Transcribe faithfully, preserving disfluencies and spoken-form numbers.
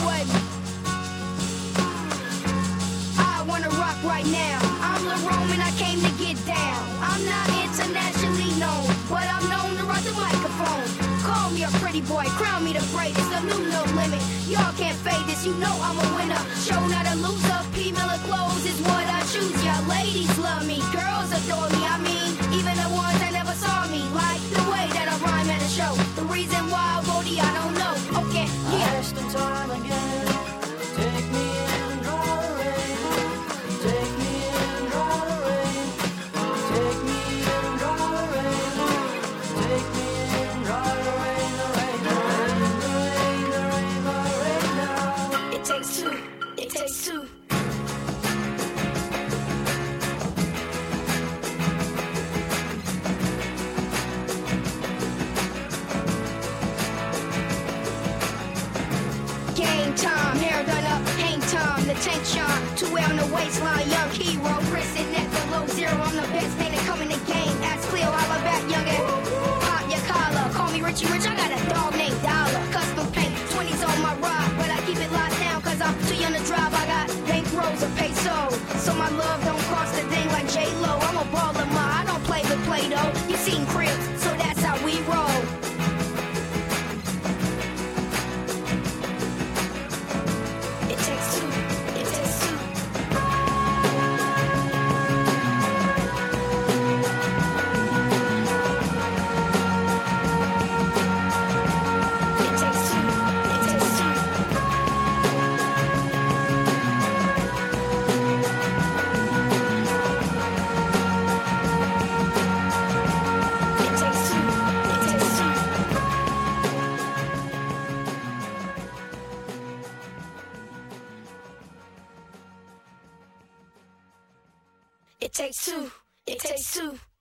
with me. I wanna rock right now. I'm Lil Roman, I came to get down. I'm not internationally known, but I'm known to rock the microphone. Call me a pretty boy, crown me the greatest, the new no limit. Y'all can't fade this, you know I'm a winner. Show not a loser, P. Miller clothes is what I choose. Y'all ladies love me, girls adore me. I mean, even the ones that never saw me like the way that I rhyme at a show. The reason why I wrote it, I don't know. Okay, yeah. Asked in time again, take me in, draw the rain. Take me in, draw the rain. Take me in, draw the rain. Take me in, draw the rain, the rain, the rain, the rain, the rain, the rain now. It takes two, it takes two. Game time, hair done up, hang time, the tank shine. Two way on the waistline, young hero. Chris in net below zero, I'm the best thing to come in the game. Ask Cleo, holla back, youngin'. Pop your collar, call me Richie Rich, I got a dog named Dollar. Custom paint, twenties on my ride, but I keep it locked down cause I'm too young to drive. I got bank rolls of peso, so my love don't cost a thing like J-Lo. I'm a baller, ma, I don't play with Play-Doh. You seen cribs, so that's how we roll. It takes two, it takes two. It takes two, it takes two. It takes two, it takes two. It takes two, it takes two.